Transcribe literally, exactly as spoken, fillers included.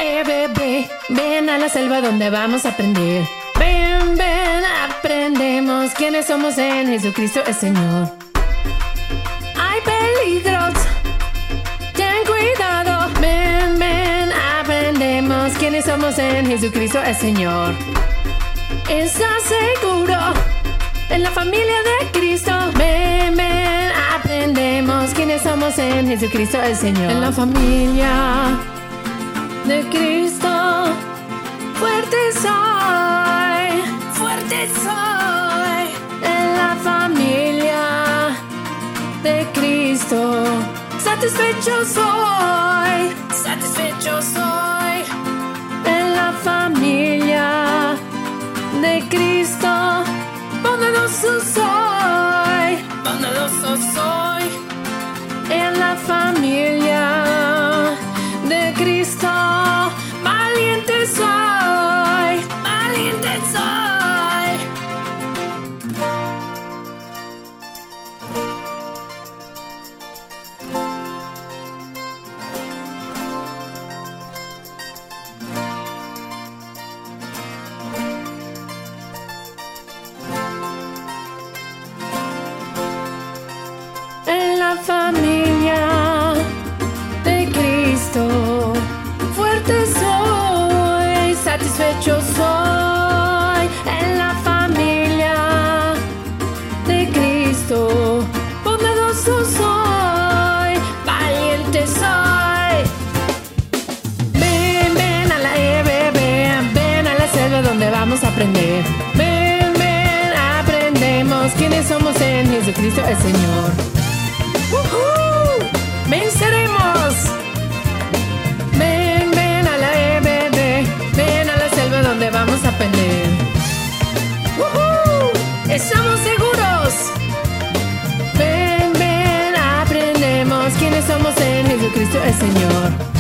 E B B, ven a la selva donde vamos a aprender. Ven, ven, aprendemos quiénes somos en Jesucristo el Señor. Hay peligros, ten cuidado. Ven, ven, aprendemos quiénes somos en Jesucristo el Señor. ¿Estás seguro? En la familia de Cristo. Ven, ven, aprendemos quiénes somos en Jesucristo el Señor. En la familia de Cristo, fuerte soy, fuerte soy. En la familia de Cristo, satisfecho soy, satisfecho soy. En la familia de Cristo, bondadoso soy, bondadoso soy. En la familia de Cristo, valiente soy, valiente soy. En la familia de Cristo, fuerte soy, satisfecho soy. En la familia de Cristo, bondadoso soy, valiente soy. Ven, ven a la E B B, ven a la selva donde vamos a aprender. Ven, ven, aprendemos quiénes somos en Jesucristo el Señor. ¡Woohoo! ¡Venceremos! Ven, ven a la E B B, ven a la selva donde vamos a aprender. ¡Woohoo! ¡Estamos seguros! Ven, ven, aprendemos quiénes somos en Jesucristo el Señor.